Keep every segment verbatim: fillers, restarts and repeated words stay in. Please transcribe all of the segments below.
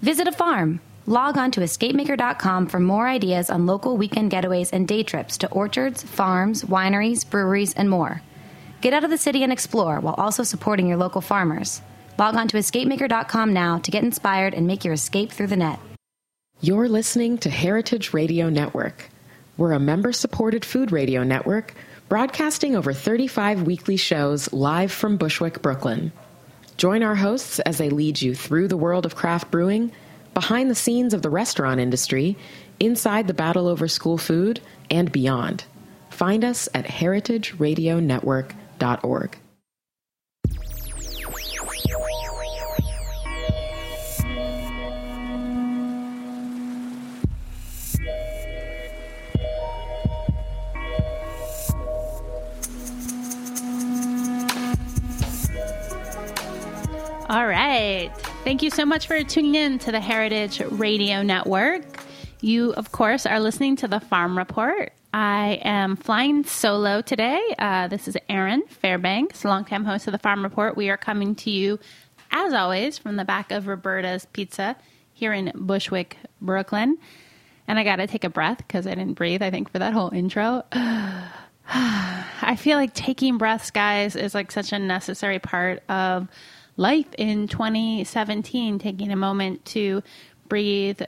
Visit a farm. Log on to escape maker dot com for more ideas on local weekend getaways and day trips to orchards, farms, wineries, breweries, and more. Get out of the city and explore while also supporting your local farmers. Log on to escape maker dot com now to get inspired and make your escape through the net. You're listening to Heritage Radio Network. We're a member-supported food radio network broadcasting over thirty-five weekly shows live from Bushwick, Brooklyn. Join our hosts as they lead you through the world of craft brewing, behind the scenes of the restaurant industry, inside the battle over school food, and beyond. Find us at heritage radio network dot org. All right. Thank you so much for tuning in to the Heritage Radio Network. You, of course, are listening to the Farm Report. I am flying solo today. Uh, this is Erin Fairbanks, longtime host of the Farm Report. We are coming to you, as always, from the back of Roberta's Pizza here in Bushwick, Brooklyn. And I got to take a breath because I didn't breathe, I think, for that whole intro. I feel like taking breaths, guys, is like such a necessary part of life in twenty seventeen, taking a moment to breathe,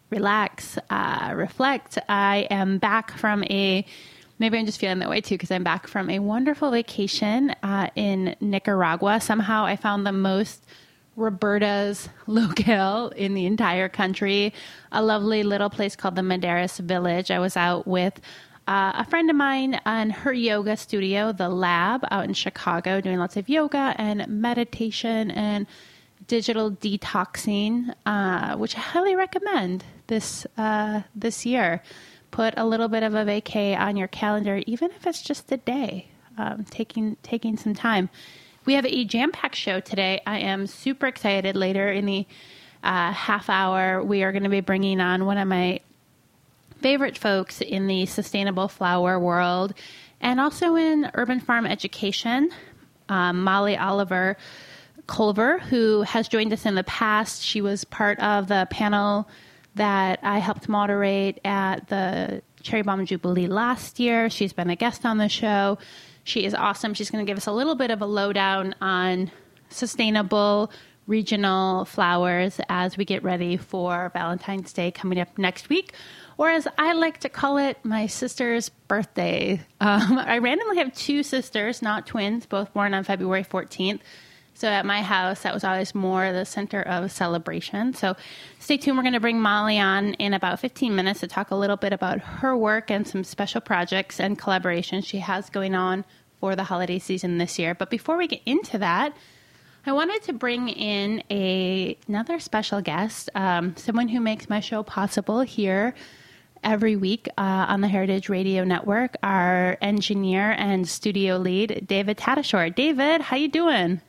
relax, uh, reflect. I am back from a, maybe I'm just feeling that way too, because I'm back from a wonderful vacation uh, in Nicaragua. Somehow I found the most Roberta's locale in the entire country, a lovely little place called the Maderas Village. I was out with Uh, a friend of mine on her yoga studio, The Lab, out in Chicago, doing lots of yoga and meditation and digital detoxing, uh, which I highly recommend this uh, this year. Put a little bit of a vacay on your calendar, even if it's just a day, um, taking taking some time. We have a jam-packed show today. I am super excited. Later in the uh, half hour, we are going to be bringing on one of my favorite folks in the sustainable flower world and also in urban farm education, um, Molly Oliver Culver, who has joined us in the past. She was part of the panel that I helped moderate at the Cherry Bomb Jubilee last year. She's been a guest on the show. She is awesome. She's going to give us a little bit of a lowdown on sustainable regional flowers as we get ready for Valentine's Day coming up next week. Or as I like to call it, my sister's birthday. Um, I randomly have two sisters, not twins, both born on February fourteenth. So at my house, that was always more the center of celebration. So stay tuned. We're going to bring Molly on in about fifteen minutes to talk a little bit about her work and some special projects and collaborations she has going on for the holiday season this year. But before we get into that, I wanted to bring in a, another special guest, um, someone who makes my show possible here every week uh, on the Heritage Radio Network, our engineer and studio lead, David Tadashore. David, how you doing?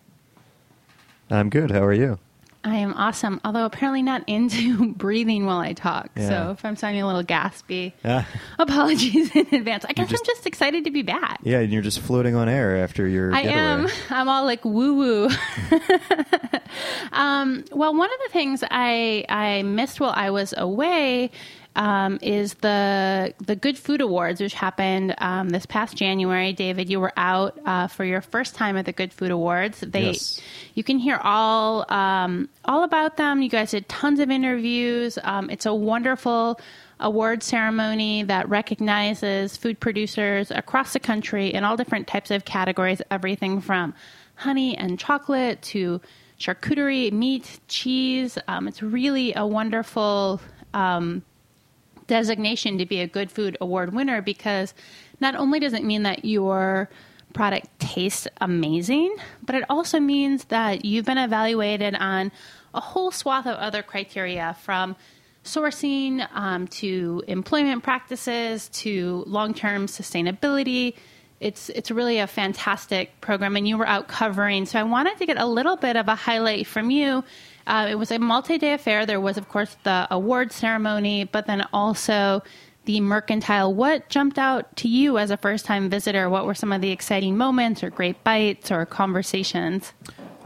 I'm good. How are you? I am awesome, although apparently not into breathing while I talk. Yeah. So if I'm sounding a little gaspy, Ah. apologies in advance. I guess just- I'm just excited to be back. Yeah, and you're just floating on air after your I getaway. am. I'm all like woo-woo. um, well, one of the things I, I missed while I was away um, is the the Good Food Awards, which happened um, this past January. David, you were out uh, for your first time at the Good Food Awards. They, Yes. You can hear all um, all about them. You guys did tons of interviews. Um, it's a wonderful award ceremony that recognizes food producers across the country in all different types of categories, everything from honey and chocolate to charcuterie, meat, cheese. Um, it's really a wonderful um, designation to be a Good Food Award winner, because not only does it mean that your product tastes amazing, but it also means that you've been evaluated on a whole swath of other criteria, from sourcing um, to employment practices to long-term sustainability. It's it's really a fantastic program, and you were out covering. So I wanted to get a little bit of a highlight from you. Uh, it was a multi-day affair. There was, of course, the award ceremony, but then also the mercantile. What jumped out to you as a first-time visitor? What were some of the exciting moments or great bites or conversations?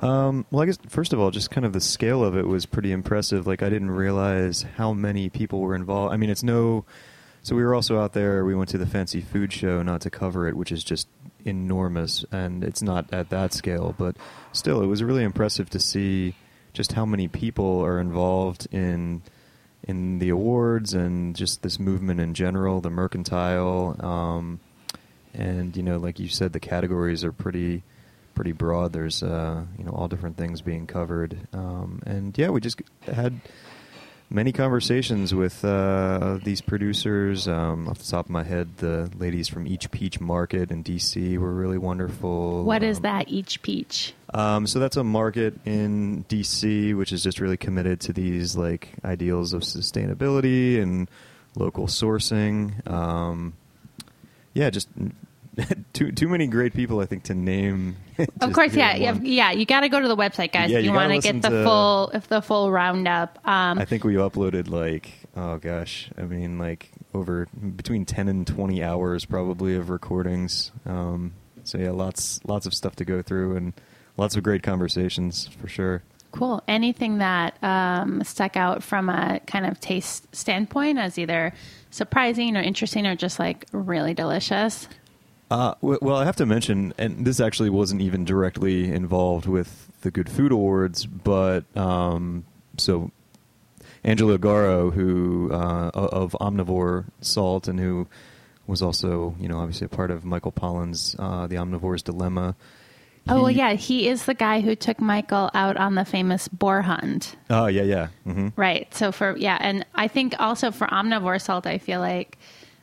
Um, well, I guess, first of all, just kind of the scale of it was pretty impressive. Like, I didn't realize how many people were involved. I mean, it's no... So we were also out there, we went to the Fancy Food Show, not to cover it, which is just enormous, and it's not at that scale, but still, it was really impressive to see just how many people are involved in in the awards and just this movement in general, the mercantile, um, and, you know, like you said, the categories are pretty... pretty broad. There's, uh, you know, all different things being covered. Um, and, yeah, we just had many conversations with uh, these producers. Um, off the top of my head, the ladies from Each Peach Market in D C were really wonderful. What um, is that, Each Peach? Um, so that's a market in D C, which is just really committed to these, like, ideals of sustainability and local sourcing. Um, yeah, just... too too many great people, I think, to name. Of course, yeah, yeah, yeah. You got to go to the website, guys. Yeah, if you, you want to listen get the to- full, if the full roundup. Um, I think we uploaded like, oh gosh, I mean, like over between ten and twenty hours probably of recordings. Um, so yeah, lots lots of stuff to go through and lots of great conversations for sure. Cool. Anything that um, stuck out from a kind of taste standpoint as either surprising or interesting or just like really delicious? Uh, w- well, I have to mention, and this actually wasn't even directly involved with the Good Food Awards, but um, so Angela Garo, who uh, of Omnivore Salt, and who was also, you know, obviously a part of Michael Pollan's uh, The Omnivore's Dilemma. Oh, well, He- yeah. He is the guy who took Michael out on the famous boar hunt. Oh, yeah, yeah. Mm-hmm. Right. So for, yeah. And I think also for Omnivore Salt, I feel like,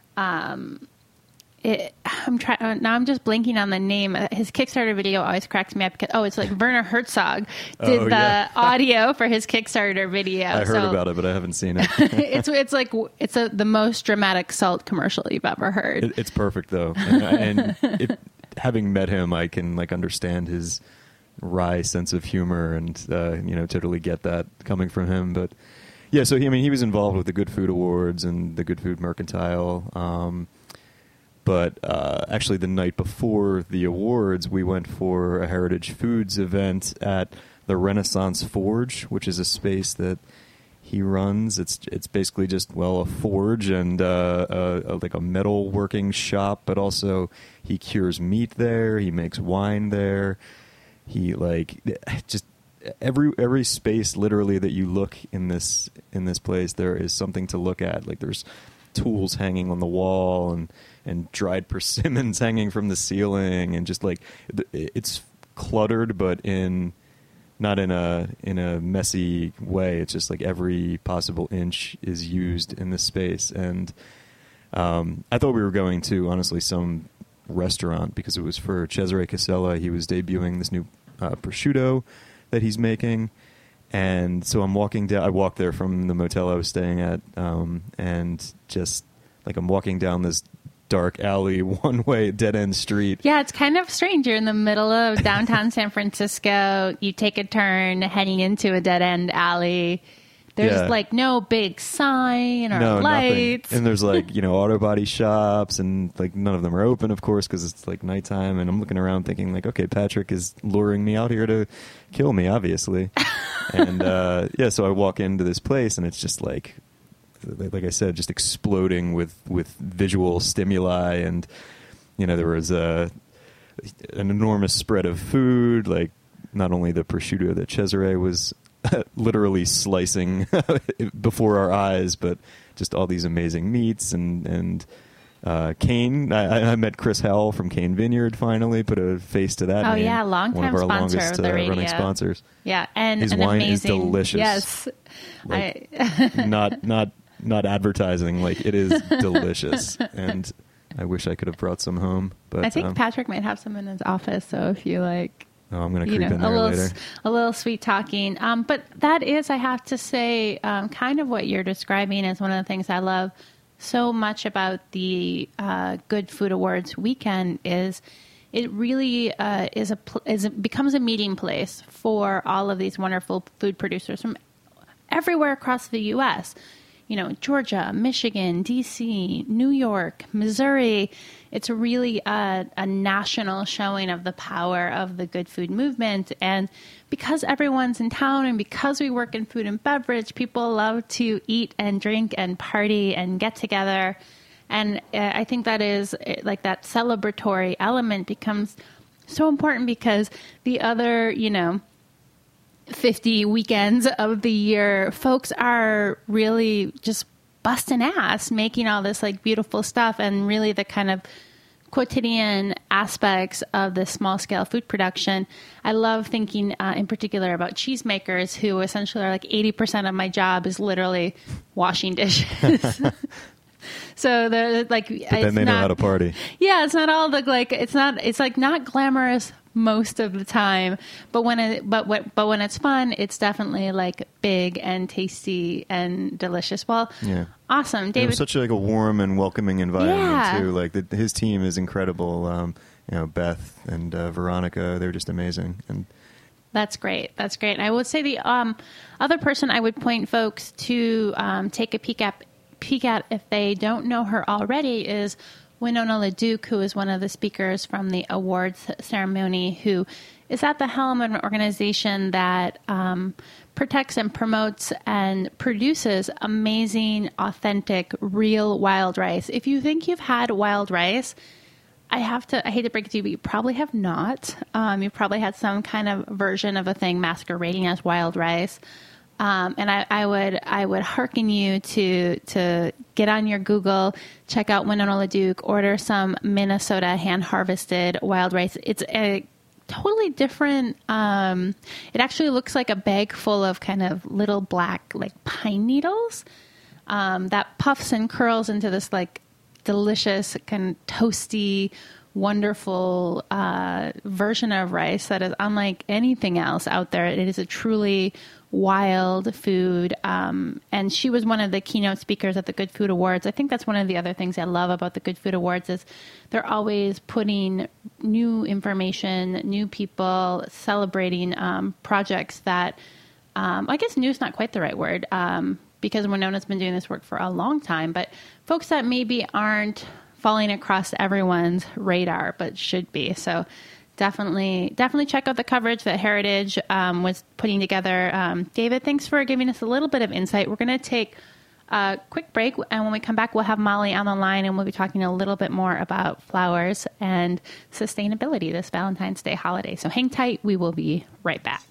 um, it, I'm trying, now I'm just blinking on the name. His Kickstarter video always cracks me up because, oh, it's like Werner Herzog did Oh, the yeah. audio for his Kickstarter video. I heard So about it, but I haven't seen it. it's, it's like, it's a, the most dramatic salt commercial you've ever heard. It, it's perfect though, and, and if, having met him, I can like understand his wry sense of humor, and uh, you know, totally get that coming from him. But yeah, so he, I mean, he was involved with the Good Food Awards and the Good Food Mercantile. Um, but uh, actually, the night before the awards, we went for a Heritage Foods event at the Renaissance Forge, which is a space that he runs. It's it's basically just, well, a forge and uh, a, a, like a metal working shop, but also he cures meat there. He makes wine there. He like just every every space literally that you look in this in this place, there is something to look at. Like there's tools hanging on the wall and and dried persimmons hanging from the ceiling, and just like it's cluttered, but in not in a in a messy way. It's just like every possible inch is used in this space. And um, I thought we were going to, honestly, some restaurant because it was for Cesare Casella. He was debuting this new uh, prosciutto that he's making. And so I'm walking down, I walked there from the motel I was staying at, um, and just like I'm walking down this dark alley, one-way, dead-end street. Yeah, it's kind of strange. You're in the middle of downtown San Francisco. You take a turn heading into a dead-end alley. There's Yeah. like no big sign or No, lights. nothing. And there's like, you know, auto body shops, and like none of them are open, of course, because it's like nighttime. And I'm looking around thinking like, okay, Patrick is luring me out here to kill me, obviously. and uh, yeah, so I walk into this place, and it's just like, like I said, just exploding with, with visual stimuli. And, you know, there was a, an enormous spread of food, like not only the prosciutto that Cesare was literally slicing before our eyes, but just all these amazing meats. And, and uh, Kane, I, I met Chris Howell from Kane Vineyard finally, put a face to that Oh, name. yeah, One longtime of our sponsor longest of the uh, running radio. sponsors. Yeah, and His an wine is amazing, delicious. Yes, Like, I, not not not advertising, like it is delicious, and I wish I could have brought some home. But I think um, Patrick might have some in his office. So if you like, oh, I'm going to you creep know, in a there little, later. s- a little sweet talking. Um, but that is, I have to say, um, kind of what you're describing is one of the things I love so much about the uh, Good Food Awards weekend is it really uh, is a pl- is a, becomes a meeting place for all of these wonderful food producers from everywhere across the U S. you know, Georgia, Michigan, D C, New York, Missouri. It's really a, a national showing of the power of the good food movement. And because everyone's in town and because we work in food and beverage, people love to eat and drink and party and get together. And uh, I think that is like that celebratory element becomes so important because the other, you know, fifty weekends of the year, folks are really just busting ass making all this like beautiful stuff, and really the kind of quotidian aspects of the small scale food production. I love thinking uh, in particular about cheesemakers, who essentially are like eighty percent of my job is literally washing dishes. So they're like, but then they not, know how to party. Yeah, it's not all the like. It's not. It's like not glamorous most of the time, but when it, but what, but when it's fun, it's definitely like big and tasty and delicious. Well, yeah, awesome, David. It was such a, like a warm and welcoming environment yeah. too. Like the, his team is incredible. Um, you know, Beth and uh, Veronica, they're just amazing. And that's great. That's great. And I would say the um, other person I would point folks to um, take a peek at, peek at if they don't know her already is Winona LaDuke, who is one of the speakers from the awards ceremony, who is at the helm of an organization that um, protects and promotes and produces amazing, authentic, real wild rice. If you think you've had wild rice, I have to, I hate to break it to you, but you probably have not. Um, you've probably had some kind of version of a thing masquerading as wild rice. Um, and I, I would I would hearken you to to get on your Google, check out Winona LaDuke, order some Minnesota hand-harvested wild rice. It's a totally different. Um, it actually looks like a bag full of kind of little black like pine needles um, that puffs and curls into this like delicious kind of toasty, wonderful uh, version of rice that is unlike anything else out there. It is a truly wild food. Um, and she was one of the keynote speakers at the Good Food Awards. I think that's one of the other things I love about the Good Food Awards is they're always putting new information, new people, celebrating um, projects that, um, I guess new is not quite the right word, um, because Winona's been doing this work for a long time, but folks that maybe aren't falling across everyone's radar, but should be. So definitely, definitely check out the coverage that Heritage um, was putting together. Um, David, thanks for giving us a little bit of insight. We're going to take a quick break, and when we come back, we'll have Molly on the line, and we'll be talking a little bit more about flowers and sustainability this Valentine's Day holiday. So hang tight. We will be right back.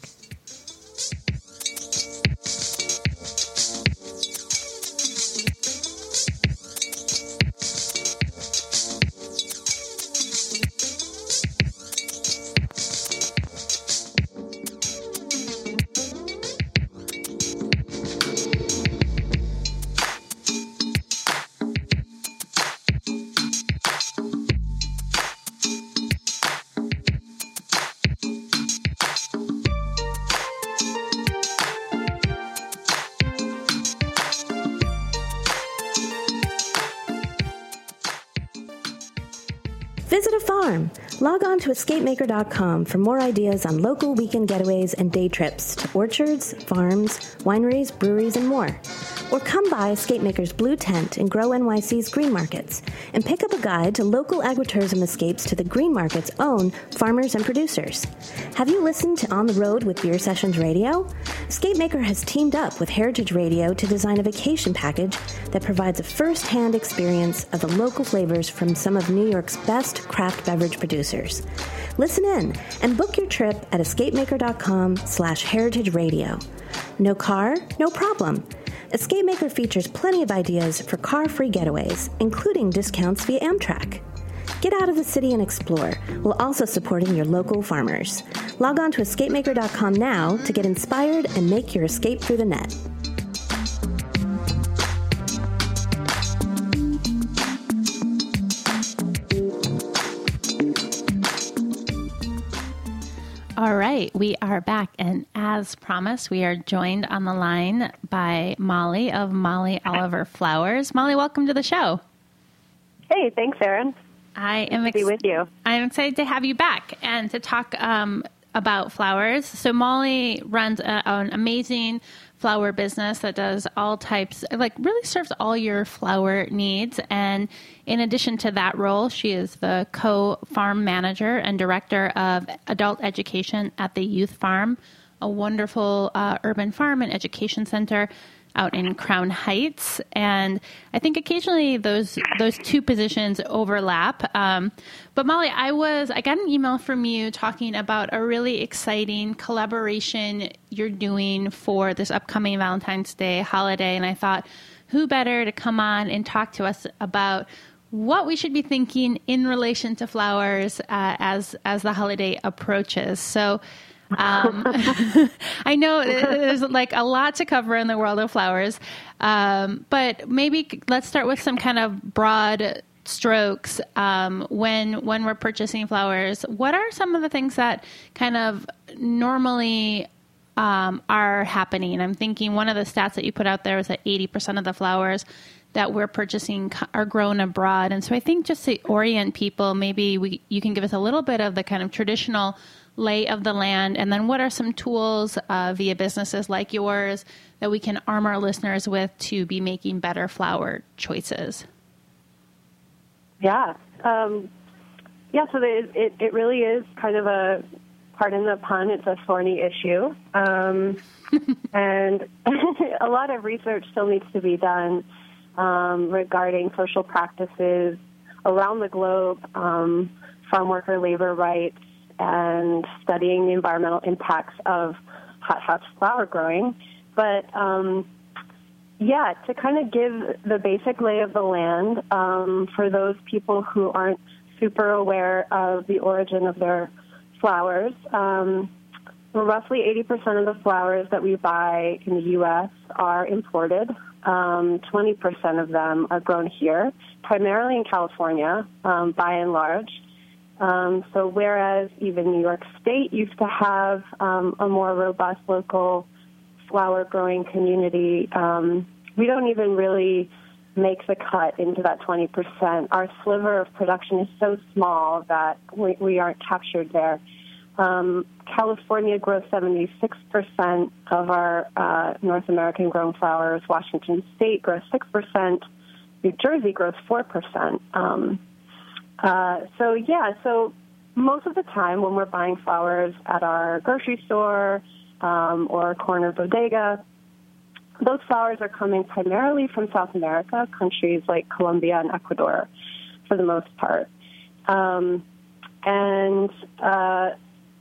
Visit a farm. Log on to escape maker dot com for more ideas on local weekend getaways and day trips to orchards, farms, wineries, breweries, and more. Or come by Escape Maker's Blue Tent and Grow N Y C's Green Markets and pick up a guide to local agritourism escapes to the Green Market's own farmers and producers. Have you listened to On the Road with Beer Sessions Radio? Escape Maker has teamed up with Heritage Radio to design a vacation package that provides a first-hand experience of the local flavors from some of New York's best craft beverage producers. Listen in and book your trip at escape maker dot com slash heritage radio. No car? No problem. Escape Maker features plenty of ideas for car-free getaways, including discounts via Amtrak. Get out of the city and explore, while also supporting your local farmers. Log on to escape maker dot com now to get inspired and make your escape through the net. All right, we are back, and as promised, we are joined on the line by Molly of Molly Oliver Flowers. Molly, welcome to the show. Hey, thanks, Erin. I am ex- to be with you. I'm excited to have you back and to talk um, about flowers. So Molly runs a, an amazing flower business that does all types, like really serves all your flower needs. And in addition to that role, she is the co-farm manager and director of adult education at the Youth Farm, a wonderful uh, urban farm and education center out in Crown Heights. And I think occasionally those those two positions overlap. Um, but Molly, I was I got an email from you talking about a really exciting collaboration you're doing for this upcoming Valentine's Day holiday. And I thought, who better to come on and talk to us about what we should be thinking in relation to flowers uh, as as the holiday approaches. So Um, I know there's like a lot to cover in the world of flowers, um, but maybe let's start with some kind of broad strokes. Um, when when we're purchasing flowers, what are some of the things that kind of normally um, are happening? I'm thinking one of the stats that you put out there was that eighty percent of the flowers that we're purchasing are grown abroad. And so I think just to orient people, maybe we, you can give us a little bit of the kind of traditional lay of the land, and then what are some tools uh, via businesses like yours that we can arm our listeners with to be making better flower choices? Yeah. Um, yeah, so it, it, it really is kind of a, pardon the pun, it's a thorny issue. Um, and a lot of research still needs to be done um, regarding social practices around the globe, um, farm worker labor rights, and studying the environmental impacts of hothouse flower growing. But, um, yeah, to kind of give the basic lay of the land um, for those people who aren't super aware of the origin of their flowers, um, roughly eighty percent of the flowers that we buy in the U S are imported. Um, twenty percent of them are grown here, primarily in California, um, by and large. Um, so whereas even New York State used to have um, a more robust local flower growing community, um, we don't even really make the cut into that twenty percent. Our sliver of production is so small that we, we aren't captured there. Um, California grows seventy-six percent of our uh, North American grown flowers. Washington State grows six percent. New Jersey grows four percent. Um, Uh, so, yeah, so most of the time when we're buying flowers at our grocery store um, or corner bodega, those flowers are coming primarily from South America, countries like Colombia and Ecuador for the most part. Um, and uh,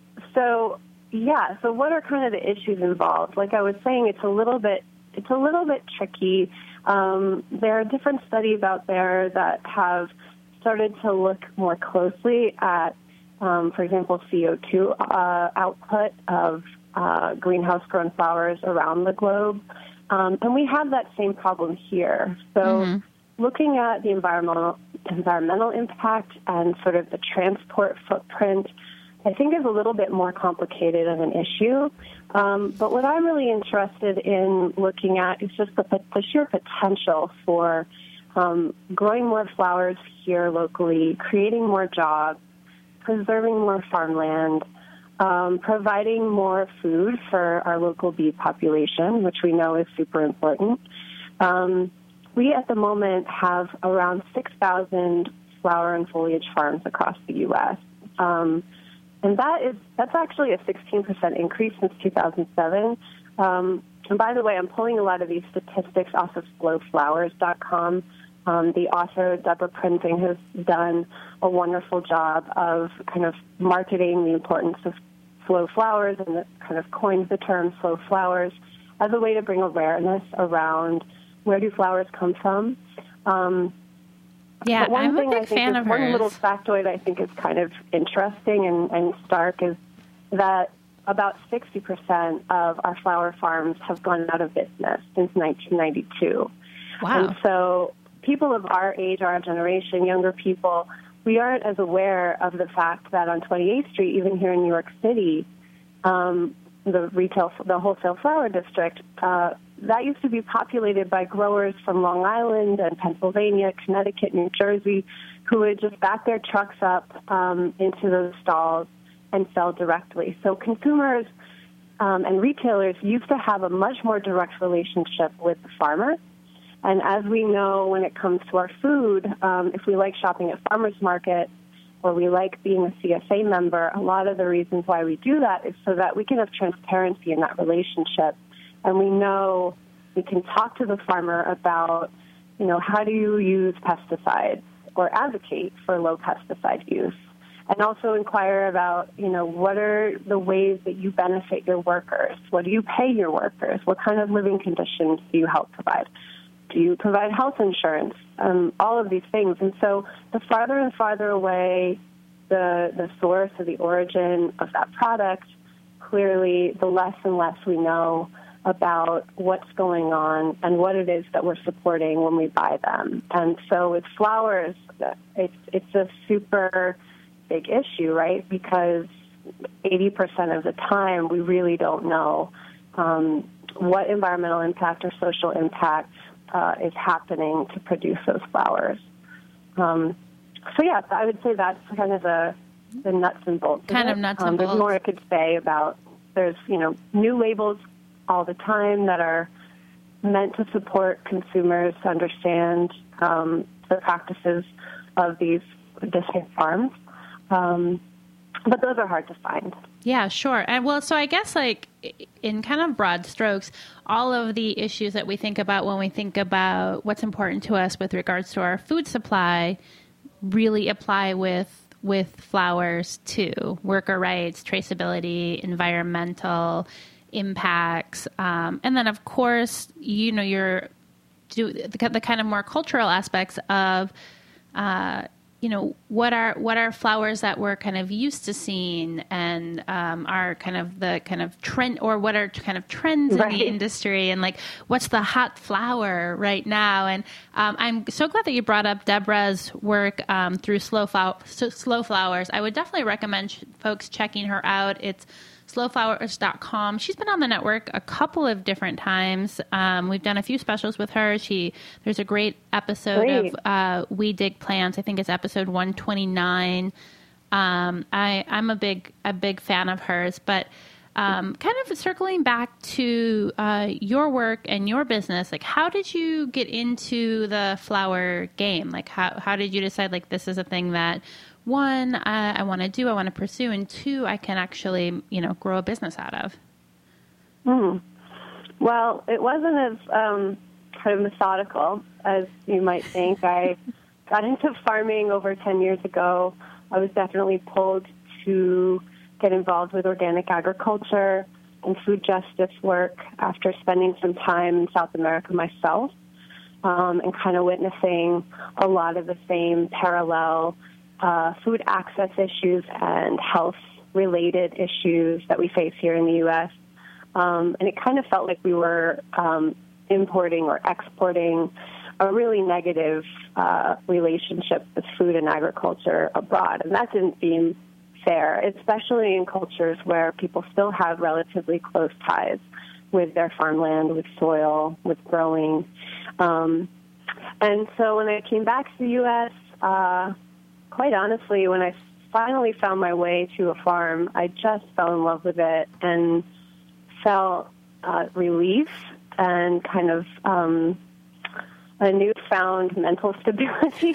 so, yeah, so what are kind of the issues involved? Like I was saying, it's a little bit, it's a little bit tricky. Um, there are different studies out there that have started to look more closely at, um, for example, C O two uh, output of uh, greenhouse-grown flowers around the globe. Um, and we have that same problem here. So mm-hmm. looking at the environmental environmental impact and sort of the transport footprint, I think is a little bit more complicated of an issue. Um, but what I'm really interested in looking at is just the, the sheer potential for Um, growing more flowers here locally, creating more jobs, preserving more farmland, um, providing more food for our local bee population, which we know is super important. Um, we at the moment have around six thousand flower and foliage farms across the U S Um, and that is that's actually a sixteen percent increase since two thousand seven. Um, and by the way, I'm pulling a lot of these statistics off of slow flowers dot com. Um, the author, Deborah Prinzing, has done a wonderful job of kind of marketing the importance of slow flowers and kind of coined the term slow flowers as a way to bring awareness around where do flowers come from. Um, yeah, but one I'm thing a big I think fan is, of one hers. little factoid I think is kind of interesting and, and stark is that about sixty percent of our flower farms have gone out of business since nineteen ninety-two. Wow. And so people of our age, our generation, younger people, we aren't as aware of the fact that on twenty-eighth Street, even here in New York City, um, the retail, the wholesale flower district, uh, that used to be populated by growers from Long Island and Pennsylvania, Connecticut, New Jersey, who would just back their trucks up um, into those stalls and sell directly. So consumers um, and retailers used to have a much more direct relationship with the farmer. And as we know, when it comes to our food, um, if we like shopping at farmers market or we like being a C S A member, a lot of the reasons why we do that is so that we can have transparency in that relationship. And we know we can talk to the farmer about, you know, how do you use pesticides or advocate for low pesticide use? And also inquire about, you know, what are the ways that you benefit your workers? What do you pay your workers? What kind of living conditions do you help provide? Do you provide health insurance? Um, all of these things. And so the farther and farther away the the source or the origin of that product, clearly the less and less we know about what's going on and what it is that we're supporting when we buy them. And so with flowers, it's, it's a super big issue, right? Because eighty percent of the time we really don't know um, what environmental impact or social impact Uh, is happening to produce those flowers. Um, so, yeah, I would say that's kind of the, the nuts and bolts. Kind of, of nuts um, and bolts. There's more I could say about, there's, you know, new labels all the time that are meant to support consumers to understand um, the practices of these distinct farms. Um, but those are hard to find. Yeah, sure. And well, so I guess like in kind of broad strokes, all of the issues that we think about when we think about what's important to us with regards to our food supply really apply with with flowers too. Worker rights, traceability, environmental impacts. Um, and then, of course, you know, you're do the, the kind of more cultural aspects of uh you know, what are what are flowers that we're kind of used to seeing and um, are kind of the kind of trend, or what are kind of trends right. in the industry, and like what's the hot flower right now. And um, I'm so glad that you brought up Deborah's work um, through Slow, Flow- Slow Flowers. I would definitely recommend sh- folks checking her out. It's slow flowers dot com. She's been on the network a couple of different times. Um, we've done a few specials with her. She there's a great episode great. of uh, We Dig Plants. I think it's episode one twenty-nine. Um, I, I'm a big a big fan of hers. But um, kind of circling back to uh, your work and your business, like how did you get into the flower game? Like how how did you decide like this is a thing that one, uh, I want to do, I want to pursue, and two, I can actually, you know, grow a business out of? Mm. Well, it wasn't as um, kind of methodical as you might think. I got into farming over ten years ago. I was definitely pulled to get involved with organic agriculture and food justice work after spending some time in South America myself um, and kind of witnessing a lot of the same parallel Uh, food access issues and health-related issues that we face here in the U S Um, and it kind of felt like we were um, importing or exporting a really negative uh, relationship with food and agriculture abroad. And that didn't seem fair, especially in cultures where people still have relatively close ties with their farmland, with soil, with growing. Um, and so when I came back to the U S, uh, quite honestly, when I finally found my way to a farm, I just fell in love with it and felt uh, relief and kind of um, a newfound mental stability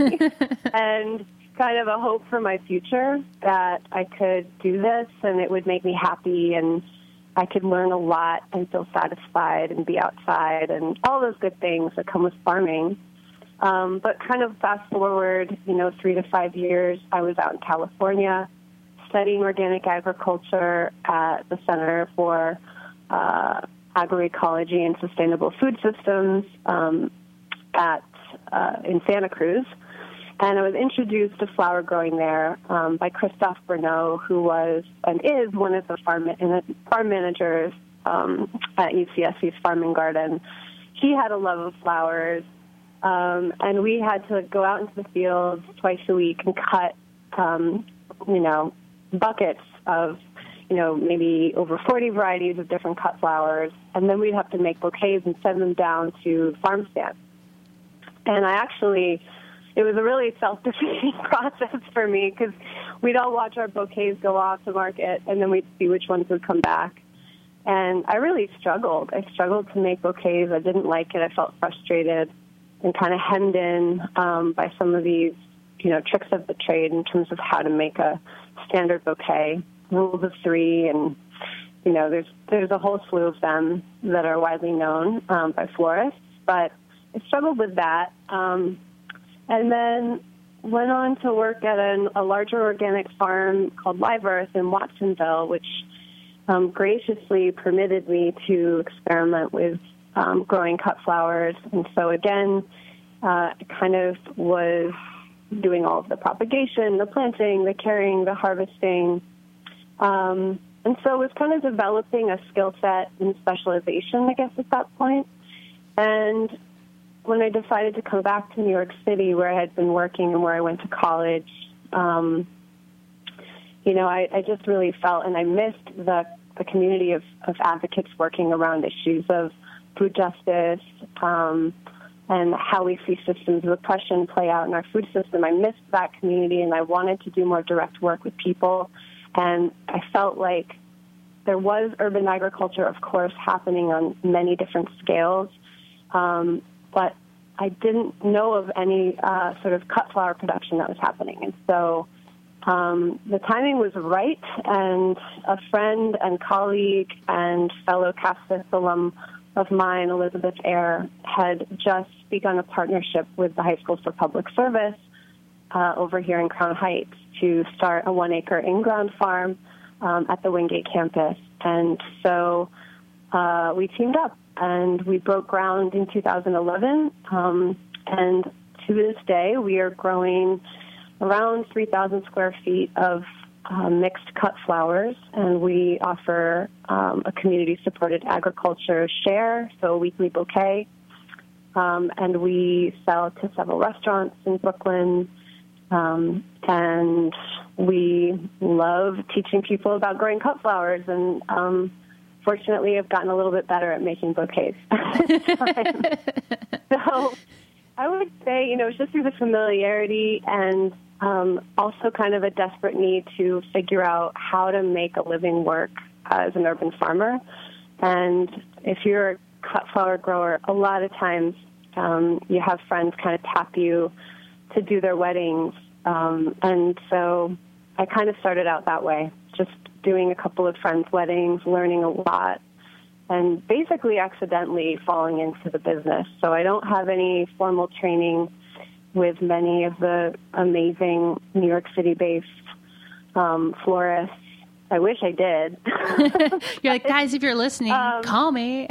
and kind of a hope for my future that I could do this and it would make me happy and I could learn a lot and feel satisfied and be outside and all those good things that come with farming. Um, but kind of fast forward, you know, three to five years, I was out in California studying organic agriculture at the Center for uh, Agroecology and Sustainable Food Systems um, at uh, in Santa Cruz. And I was introduced to flower growing there um, by Christophe Bruneau, who was and is one of the farm, farm managers um, at U C S C's Farm and Garden. He had a love of flowers. Um, and we had to go out into the fields twice a week and cut, um, you know, buckets of, you know, maybe over forty varieties of different cut flowers. And then we'd have to make bouquets and send them down to farm stands. And I actually, it was a really self-defeating process for me because we'd all watch our bouquets go off to market and then we'd see which ones would come back. And I really struggled. I struggled to make bouquets. I didn't like it. I felt frustrated and kind of hemmed in um, by some of these, you know, tricks of the trade in terms of how to make a standard bouquet, rules of three, and, you know, there's there's a whole slew of them that are widely known um, by florists. But I struggled with that. Um, and then went on to work at an, a larger organic farm called Live Earth in Watsonville, which um, graciously permitted me to experiment with um, growing cut flowers. And so, again, uh, I kind of was doing all of the propagation, the planting, the carrying, the harvesting. Um, and so it was kind of developing a skill set and specialization, I guess, at that point. And when I decided to come back to New York City, where I had been working and where I went to college, um, you know, I, I just really felt, and I missed the, the community of, of advocates working around issues of food justice um, and how we see systems of oppression play out in our food system. I missed that community, and I wanted to do more direct work with people. And I felt like there was urban agriculture, of course, happening on many different scales, um, but I didn't know of any uh, sort of cut flower production that was happening. And so um, the timing was right, and a friend and colleague and fellow Cassis alum of mine, Elizabeth Eyre, had just begun a partnership with the High School for Public Service uh, over here in Crown Heights to start a one-acre in-ground farm um, at the Wingate campus. And so uh, we teamed up, and we broke ground in two thousand eleven, um, and to this day we are growing around three thousand square feet of uh, mixed cut flowers, and we offer um, a community-supported agriculture share, so a weekly bouquet, um, and we sell to several restaurants in Brooklyn, um, and we love teaching people about growing cut flowers, and um, fortunately, I've gotten a little bit better at making bouquets. So I would say, you know, it's just through the familiarity and um, also kind of a desperate need to figure out how to make a living work as an urban farmer. And if you're a cut flower grower, a lot of times um, you have friends kind of tap you to do their weddings. Um, and so I kind of started out that way, just doing a couple of friends' weddings, learning a lot, and basically accidentally falling into the business. So I don't have any formal training with many of the amazing New York City-based um, florists. I wish I did. You're like, guys, if you're listening, um, call me.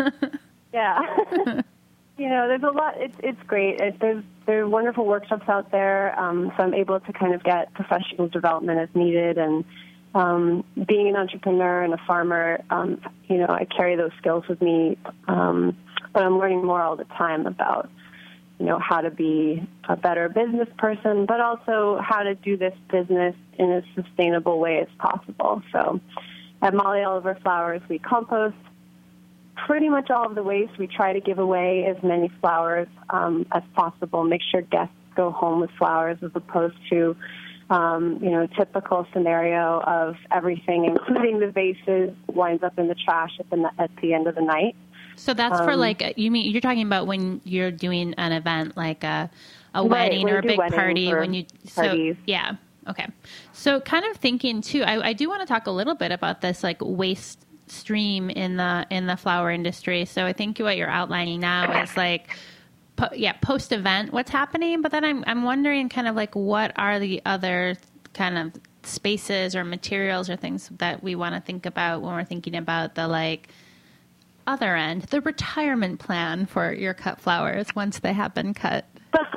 Yeah. You know, there's a lot. It's it's great. It, there's there are wonderful workshops out there, um, so I'm able to kind of get professional development as needed. And um, being an entrepreneur and a farmer, um, you know, I carry those skills with me, um, but I'm learning more all the time about, you know, how to be a better business person, but also how to do this business in as sustainable way as possible. So at Molly Oliver Flowers, we compost pretty much all of the waste. We try to give away as many flowers um, as possible, make sure guests go home with flowers as opposed to, um, you know, a typical scenario of everything, including the vases, winds up in the trash at the, at the end of the night. So that's um, for like, you mean, you're talking about when you're doing an event like a, a right, wedding or a big party when you, so parties. Yeah. Okay. So kind of thinking too, I, I do want to talk a little bit about this like waste stream in the in the flower industry. So I think what you're outlining now is like po- yeah post event what's happening, but then I'm I'm wondering kind of like what are the other kind of spaces or materials or things that we want to think about when we're thinking about the like other end, the retirement plan for your cut flowers once they have been cut.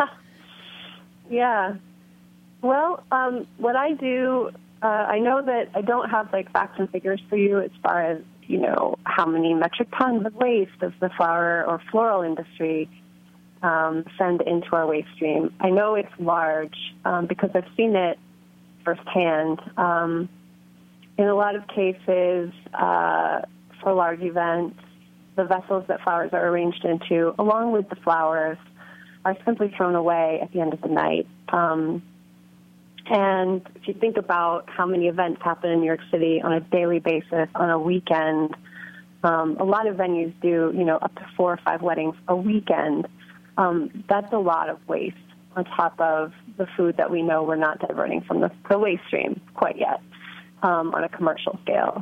Yeah. Well, um, what I do, uh, I know that I don't have like facts and figures for you as far as, you know, how many metric tons of waste does the flower or floral industry um, send into our waste stream. I know it's large um, because I've seen it firsthand. Um, in a lot of cases, uh, for large events, the vessels that flowers are arranged into, along with the flowers, are simply thrown away at the end of the night. Um, and if you think about how many events happen in New York City on a daily basis, on a weekend, Um, a lot of venues do, you know, up to four or five weddings a weekend. Um, that's a lot of waste on top of the food that we know we're not diverting from the, the waste stream quite yet um, on a commercial scale.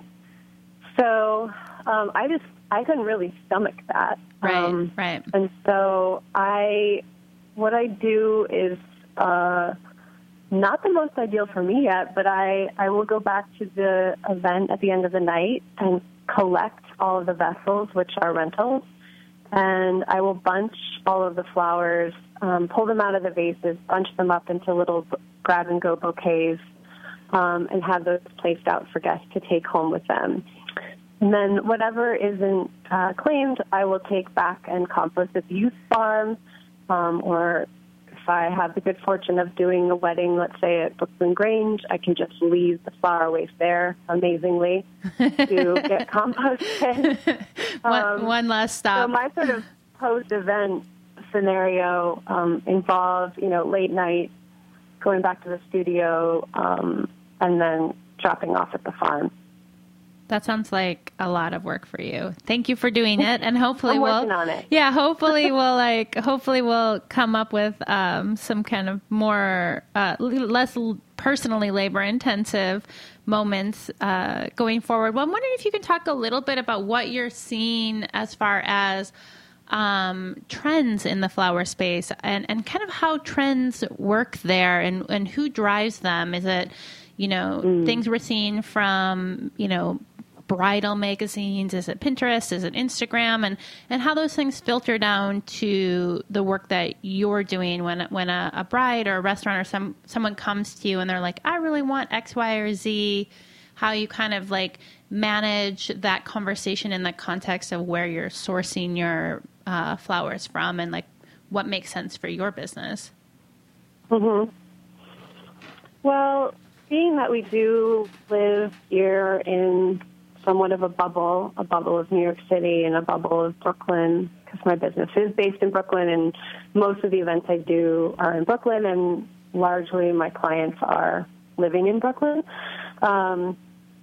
So um, I just, I couldn't really stomach that. Right, um, right. And so I, what I do is uh, not the most ideal for me yet, but I, I will go back to the event at the end of the night and collect all of the vessels, which are rentals, and I will bunch all of the flowers, um, pull them out of the vases, bunch them up into little grab-and-go bouquets, um, and have those placed out for guests to take home with them. And then whatever isn't uh, claimed, I will take back and compost at the youth farm, um, or if I have the good fortune of doing a wedding, let's say at Brooklyn Grange, I can just leave the flower waste there, amazingly, to get composted. one, Um, one last stop. So my sort of post-event scenario um, involves, you know, late night, going back to the studio, um, and then dropping off at the farm. That sounds like a lot of work for you. Thank you for doing it, and hopefully I'm we'll working on it. Yeah, hopefully we'll like hopefully we'll come up with um, some kind of more uh, less personally labor intensive moments uh, going forward. Well, I'm wondering if you can talk a little bit about what you're seeing as far as um, trends in the flower space, and, and kind of how trends work there, and, and who drives them. Is it, you know, mm. things we're seeing from, you know, bridal magazines? Is it Pinterest? Is it Instagram? And, and how those things filter down to the work that you're doing when when a, a bride or a restaurant or some someone comes to you and they're like, I really want X, Y, or Z. How you kind of like manage that conversation in the context of where you're sourcing your uh, flowers from, and like what makes sense for your business. Mm-hmm. Well, being that we do live here in somewhat of a bubble, a bubble of New York City and a bubble of Brooklyn, because my business is based in Brooklyn, and most of the events I do are in Brooklyn, and largely my clients are living in Brooklyn. Um,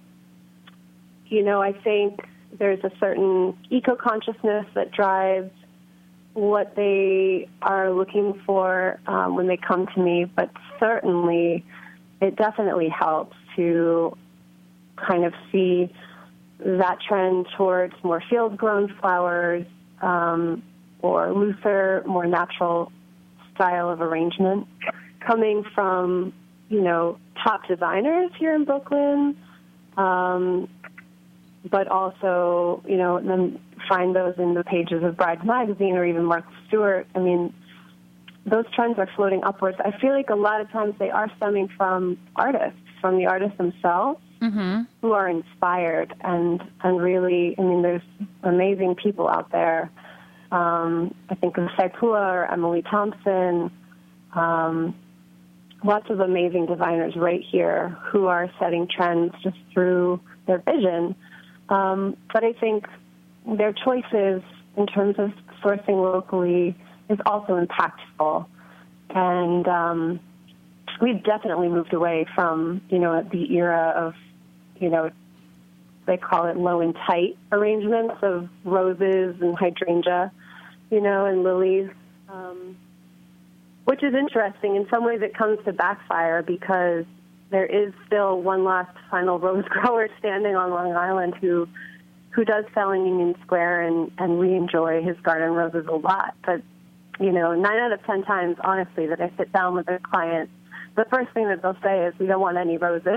you know, I think there's a certain eco-consciousness that drives what they are looking for um, when they come to me, but certainly it definitely helps to kind of see that trend towards more field-grown flowers, um, or looser, more natural style of arrangement coming from, you know, top designers here in Brooklyn, um, but also, you know, then find those in the pages of Brides Magazine or even Martha Stewart. I mean, those trends are floating upwards. I feel like a lot of times they are stemming from artists, from the artists themselves, mm-hmm. who are inspired and, and really, I mean, there's amazing people out there. Um, I think of Saipua or Emily Thompson, um, lots of amazing designers right here who are setting trends just through their vision. Um, but I think their choices in terms of sourcing locally is also impactful. And um, we've definitely moved away from, you know, the era of, you know, they call it low and tight arrangements of roses and hydrangea, you know, and lilies, um, which is interesting. In some ways it comes to backfire because there is still one last final rose grower standing on Long Island who who does sell in Union Square, and, and we enjoy his garden roses a lot. But, you know, nine out of ten times, honestly, that I sit down with a client, the first thing that they'll say is, we don't want any roses.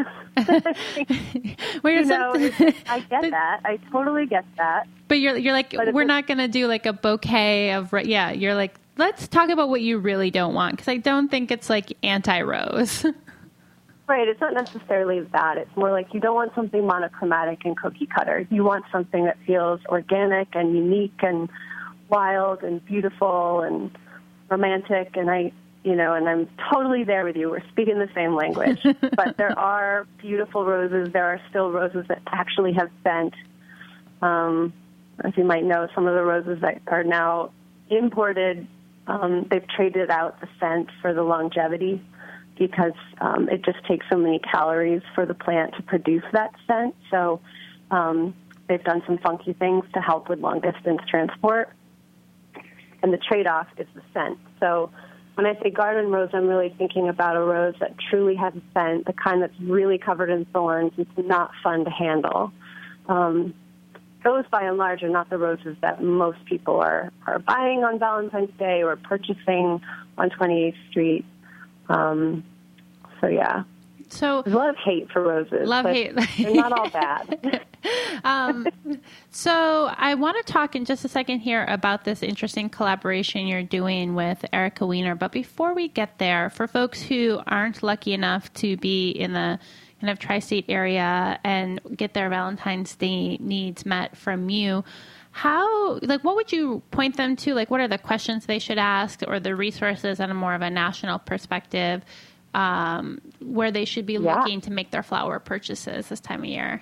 Wait, you know, I get that. I totally get that. But you're you're like, but we're not going to do like a bouquet of, yeah, you're like, let's talk about what you really don't want, because I don't think it's like anti-rose. Right. It's not necessarily that. It's more like you don't want something monochromatic and cookie cutter. You want something that feels organic and unique and wild and beautiful and romantic. And I, you know, and I'm totally there with you. We're speaking the same language. But there are beautiful roses. There are still roses that actually have scent. Um, as you might know, some of the roses that are now imported, um, they've traded out the scent for the longevity, because um, it just takes so many calories for the plant to produce that scent. So um, they've done some funky things to help with long-distance transport. And the trade-off is the scent. So when I say garden rose, I'm really thinking about a rose that truly has a scent, the kind that's really covered in thorns. It's not fun to handle. Um, those, by and large, are not the roses that most people are, are buying on Valentine's Day or purchasing on twenty-eighth Street. Um, so, yeah. So There's a lot of hate for roses. Love, but hate. They're not all bad. um, so I want to talk in just a second here about this interesting collaboration you're doing with Erica Weiner. But before we get there, for folks who aren't lucky enough to be in the kind of tri-state area and get their Valentine's Day needs met from you, how, like, what would you point them to? Like, what are the questions they should ask, or the resources on a more of a national perspective um, where they should be yeah. looking to make their flower purchases this time of year?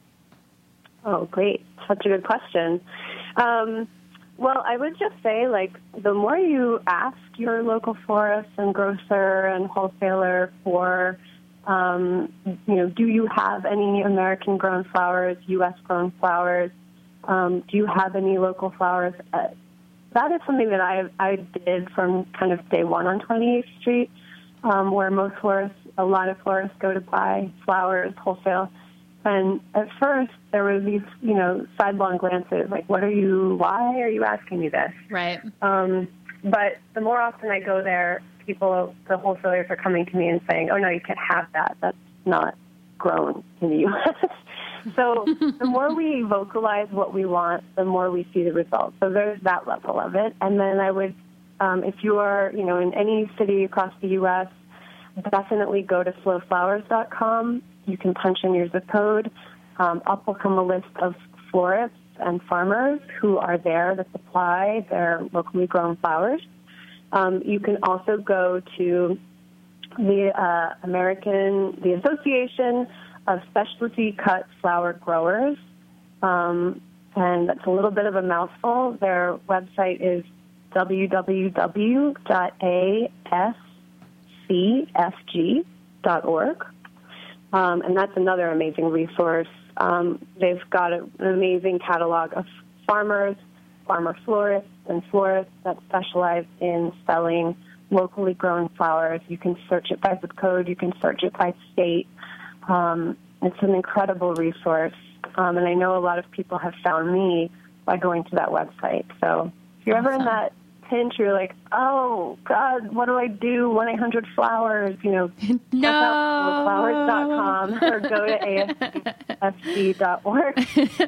Oh, great. Such a good question. Um, well, I would just say, like, the more you ask your local florist and grocer and wholesaler for, um, you know, do you have any American-grown flowers, U S-grown flowers? Um, do you have any local flowers? Uh, that is something that I I did from kind of day one on twenty-eighth Street, um, where most florists, a lot of florists go to buy flowers wholesale. And at first, there were these, you know, sidelong glances, like, what are you, why are you asking me this? Right. Um, but the more often I go there, people, the wholesalers are coming to me and saying, oh, no, you can't have that. That's not grown in the U S So the more we vocalize what we want, the more we see the results. So there's that level of it. And then I would, um, if you are, you know, in any city across the U S, definitely go to slow flowers dot com. You can punch in your zip code. Um, up will come a list of florists and farmers who are there to supply their locally grown flowers. Um, you can also go to the uh, American, the Association of Specialty Cut Flower Growers, um, and that's a little bit of a mouthful. Their website is w w w dot a s c f g dot org, um, and that's another amazing resource. Um, they've got a, an amazing catalog of farmers, farmer florists, and florists that specialize in selling locally grown flowers. You can search it by zip code. You can search it by state. Um, it's an incredible resource, um, and I know a lot of people have found me by going to that website. So if you're awesome. ever in that pinch, you're like, oh, God, what do I do? one eight hundred flowers, you know, check no. out flowers dot com or go to a s c f g dot org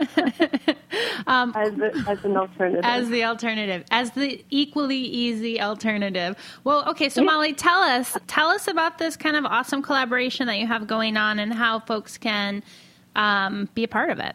um, as, a, as an alternative. As the alternative, as the equally easy alternative. Well, okay, so Molly, tell us, tell us about this kind of awesome collaboration that you have going on and how folks can um, be a part of it.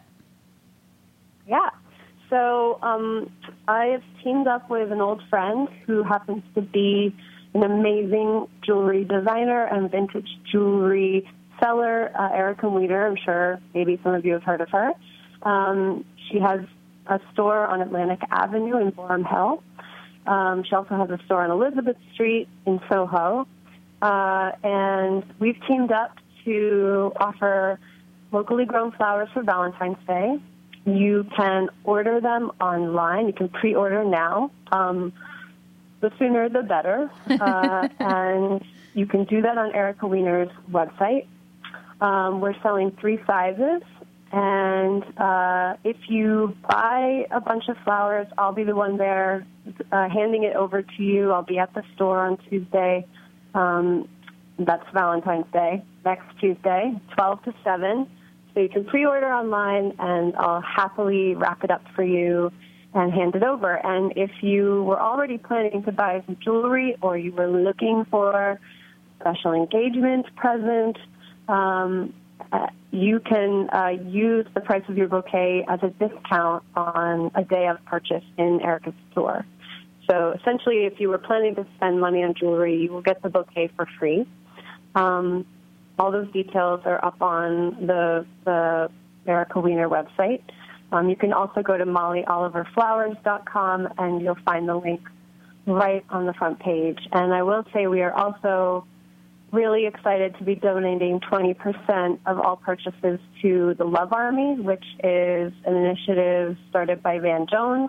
Yeah. So um, I have teamed up with an old friend who happens to be an amazing jewelry designer and vintage jewelry seller, uh, Erica Weiner. I'm sure maybe some of you have heard of her. Um, she has a store on Atlantic Avenue in Boerum Hill. Um, she also has a store on Elizabeth Street in Soho. Uh, and we've teamed up to offer locally grown flowers for Valentine's Day. You can order them online. You can pre-order now. Um, the sooner, the better. Uh, and you can do that on Erica Weiner's website. Um, we're selling three sizes. And uh, if you buy a bunch of flowers, I'll be the one there uh, handing it over to you. I'll be at the store on Tuesday. Um, that's Valentine's Day, next Tuesday, twelve to seven. So you can pre-order online, and I'll happily wrap it up for you and hand it over. And if you were already planning to buy some jewelry or you were looking for a special engagement present, um, uh, you can uh, use the price of your bouquet as a discount on a day of purchase in Erica's store. So essentially, if you were planning to spend money on jewelry, you will get the bouquet for free. Um, All those details are up on the, the Erica Weiner website. Um, you can also go to molly oliver flowers dot com, and you'll find the link right on the front page. And I will say we are also really excited to be donating twenty percent of all purchases to the Love Army, which is an initiative started by Van Jones.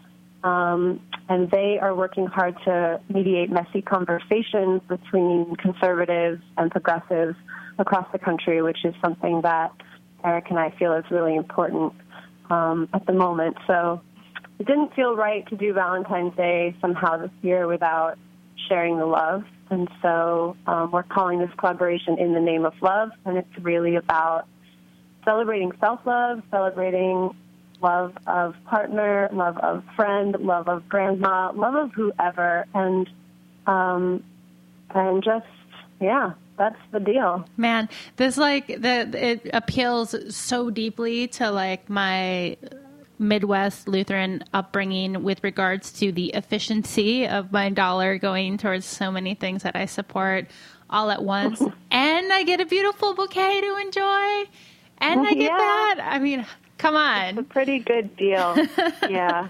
Um, and they are working hard to mediate messy conversations between conservatives and progressives across the country, which is something that Eric and I feel is really important um, at the moment. So it didn't feel right to do Valentine's Day somehow this year without sharing the love. And so um, we're calling this collaboration In the Name of Love, and it's really about celebrating self-love, celebrating love of partner, love of friend, love of grandma, love of whoever, and um, and just, yeah, that's the deal. Man, this, like, the, it appeals so deeply to, like, my Midwest Lutheran upbringing with regards to the efficiency of my dollar going towards so many things that I support all at once. And I get a beautiful bouquet to enjoy. And I get Yeah. that. I mean, come on. It's a pretty good deal. Yeah.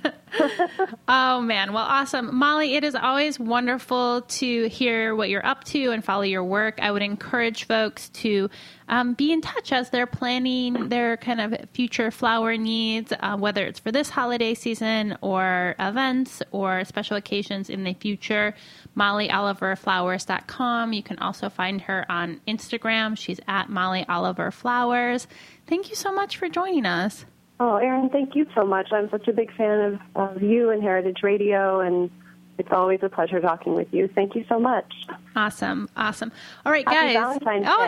Oh, man. Well, awesome. Molly, it is always wonderful to hear what you're up to and follow your work. I would encourage folks to um, be in touch as they're planning their kind of future flower needs, uh, whether it's for this holiday season or events or special occasions in the future. Molly Oliver Flowers dot com. You can also find her on Instagram. She's at Molly Oliver Flowers. Thank you so much for joining us. Oh, Erin, thank you so much. I'm such a big fan of, of you and Heritage Radio, and it's always a pleasure talking with you. Thank you so much. Awesome. Awesome. All right, Happy guys. Valentine's oh, Day.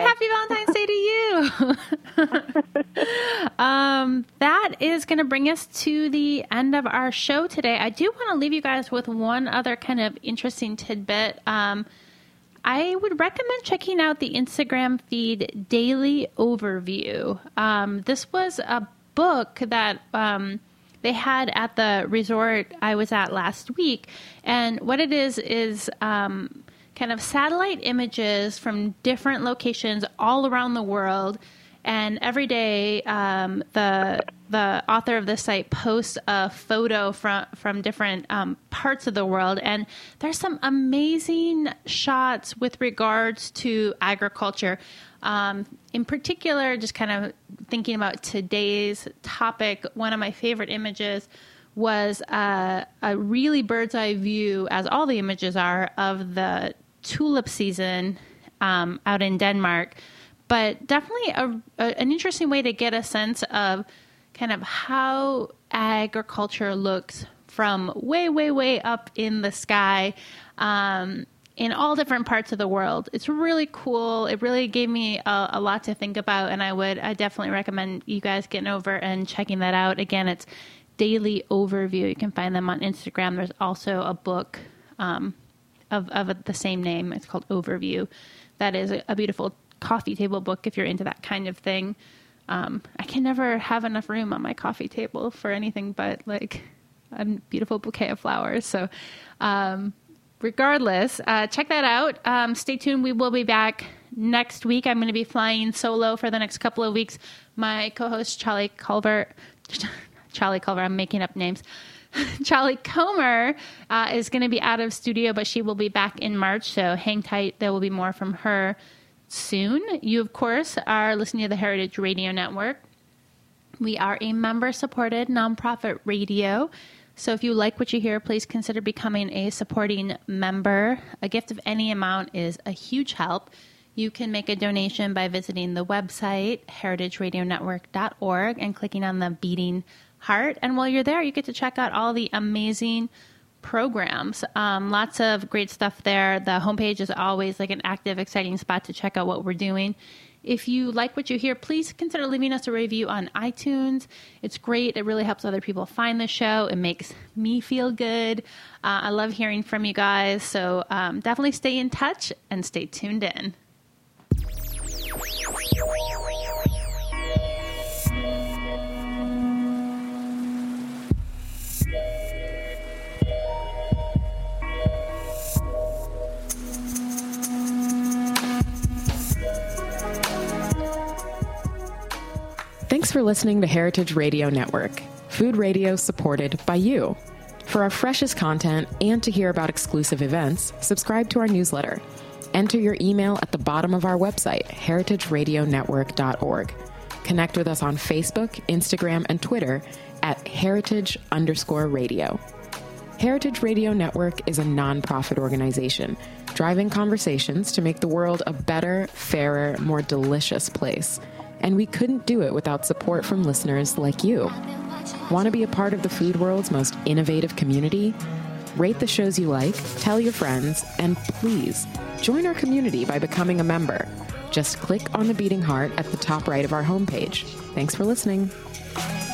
happy Valentine's Day to you. um, that is going to bring us to the end of our show today. I do want to leave you guys with one other kind of interesting tidbit. Um, I would recommend checking out the Instagram feed Daily Overview. Um, this was a book that um, they had at the resort I was at last week. And what it is is um, kind of satellite images from different locations all around the world. And every day, um, the the author of this site posts a photo from from different um, parts of the world, and there's some amazing shots with regards to agriculture. Um, in particular, just kind of thinking about today's topic, one of my favorite images was uh, a really bird's eye view, as all the images are, of the tulip season um, out in Denmark. But definitely a, a, an interesting way to get a sense of kind of how agriculture looks from way, way, way up in the sky um, in all different parts of the world. It's really cool. It really gave me a, a lot to think about, and I would I definitely recommend you guys getting over and checking that out. Again, it's Daily Overview. You can find them on Instagram. There's also a book um, of, of the same name. It's called Overview. That is a, a beautiful coffee table book if you're into that kind of thing. Um, I can never have enough room on my coffee table for anything but like a beautiful bouquet of flowers. So um, regardless, uh, check that out. Um, stay tuned. We will be back next week. I'm going to be flying solo for the next couple of weeks. My co-host, Charlie Culver, Charlie Culver, I'm making up names. Charlie Comer uh, is going to be out of studio, but she will be back in March. So hang tight. There will be more from her soon. You, of course, are listening to the Heritage Radio Network. We are a member-supported nonprofit radio. So if you like what you hear, please consider becoming a supporting member. A gift of any amount is a huge help. You can make a donation by visiting the website, heritage radio network dot org, and clicking on the beating heart. And while you're there, you get to check out all the amazing programs. Um, lots of great stuff there. The homepage is always like an active, exciting spot to check out what we're doing. If you like what you hear, please consider leaving us a review on iTunes. It's great. It really helps other people find the show. It makes me feel good. Uh, I love hearing from you guys. So um, definitely stay in touch and stay tuned in. Thanks for listening to Heritage Radio Network, food radio supported by you. For our freshest content and to hear about exclusive events, subscribe to our newsletter. Enter your email at the bottom of our website, heritage radio network dot org. Connect with us on Facebook, Instagram, and Twitter at heritage underscore radio. Heritage Radio Network is a nonprofit organization driving conversations to make the world a better, fairer, more delicious place. And we couldn't do it without support from listeners like you. Want to be a part of the food world's most innovative community? Rate the shows you like, tell your friends, and please join our community by becoming a member. Just click on the beating heart at the top right of our homepage. Thanks for listening.